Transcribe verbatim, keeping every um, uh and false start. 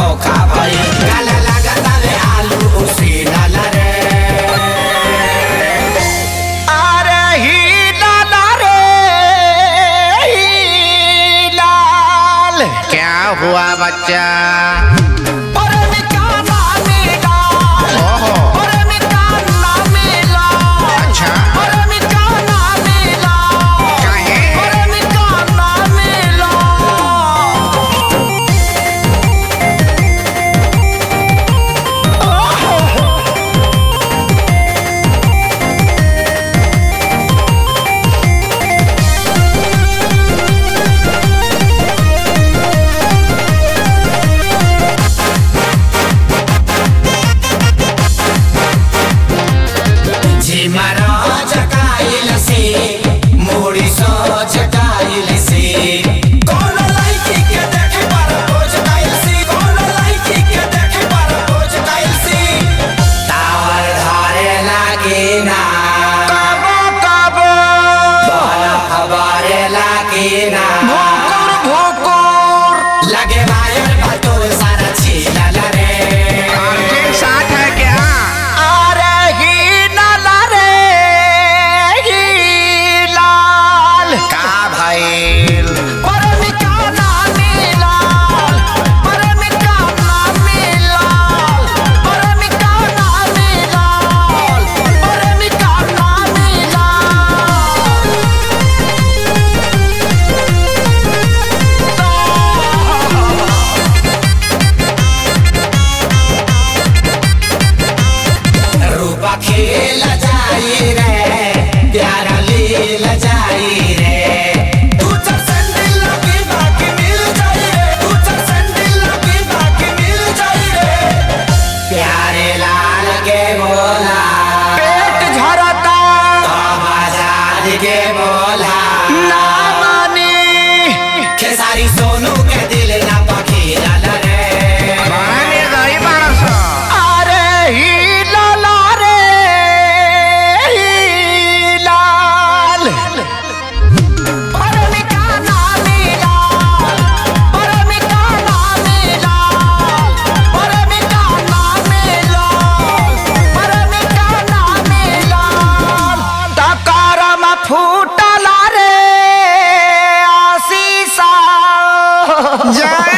धोखा भाई काला लागता रे आलू उसी लाल रे अरे ही लाला रे ही लाल। क्या हुआ बच्चा? खेल जाई रे प्यारा लील जाई रे तू चल संडिल लगी बाकी मिल जाई रे तू चल संडिल लगी बाकी मिल जाई रे प्यारे लाल के बोला पेट झरता आजाद के बोला ना मानी खेसारी सोनू के दिल ना पखीला रे माने गई बारस। अरे ही लाला रे ही लाल। परमिका नामी लाल परमिका नामी लाल परमिका नामी लाल परमिका नामी लाल। तकारम फूटला रे आशीषा जय